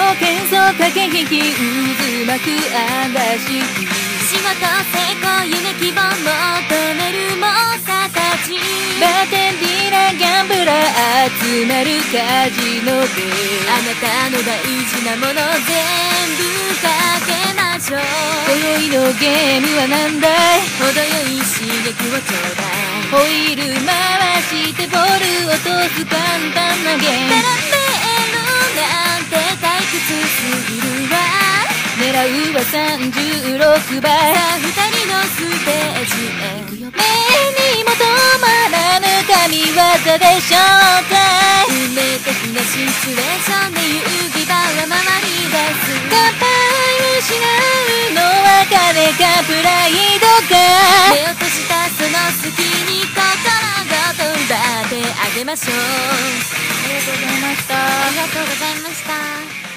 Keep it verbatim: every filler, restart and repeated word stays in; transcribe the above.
喧騒駆け引き渦巻く嵐仕事成功夢希望求める猛者たちバーテンディーラーギャンブラー集まるカジノであなたの大事なもの全部かけましょう今宵のゲームは何だい程よい刺激をちょうだいホイール回してボール落とす簡単なゲーム絡めるなんて退屈すぎるわ狙うはさんじゅうろくばいさあ二人のステージへ目にも止まらぬ神業でしょうか運命的なシチュエーションで遊戯場は回り出す乾杯失うのは金かプライドか目を閉じたその隙に心ごと奪ってあげましょうありがとうございましたありがとうございました。